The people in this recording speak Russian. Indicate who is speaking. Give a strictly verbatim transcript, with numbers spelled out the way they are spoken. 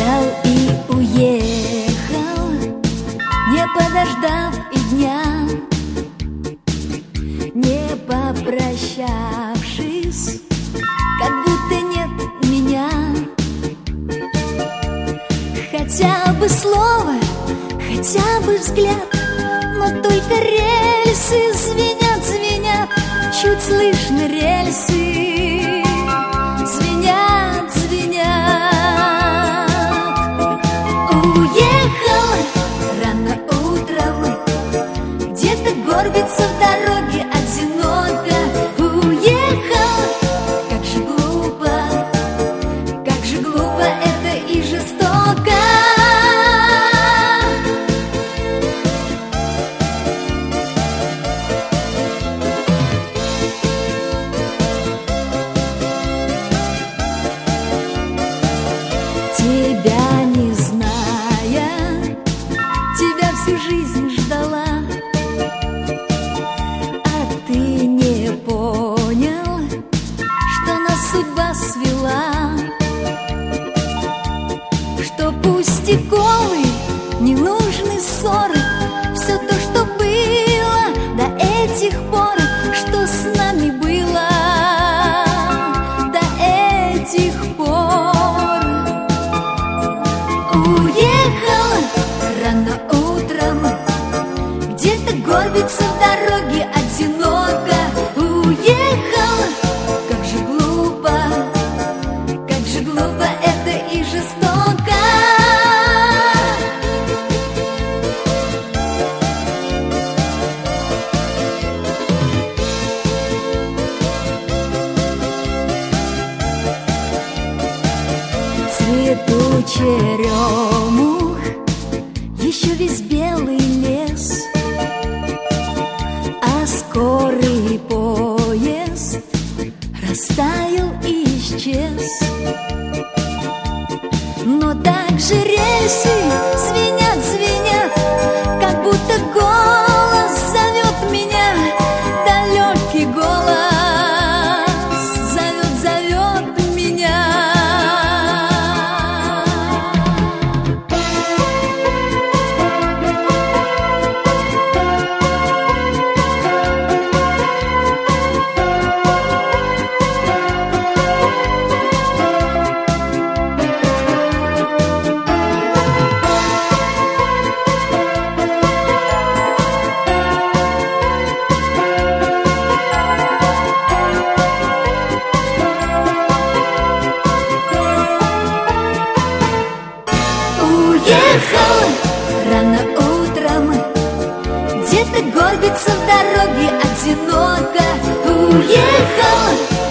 Speaker 1: Взял и уехал, не подождав и дня, не попрощавшись, как будто нет меня. Хотя бы слово, хотя бы взгляд, но только рельсы звенят, звенят, чуть слышно рельсы звенят, звенят. Уехала рано утром, где-то горбится в дороге одиноко. Уехала, как же глупо, как же глупо это и жестоко. Тебя не зная, тебя всю жизнь ждала, а ты не понял, что нас судьба свела, что пустяковые, ненужные ссоры, все то, что было до этих пор, что с нами было до этих пор. Уехала рано утром, где-то горбится в дороге одиноко. Уехала, как же глупо, как же глупо это и жестоко. Цвету черемух еще весь белый лес, а скорый поезд растаял и исчез. Но также рельсы звенят, звенят, как будто голос зовет меня, далекий голос зовет, зовет меня. Уехала рано утром, где-то горбится в дороге одиноко. Уехала,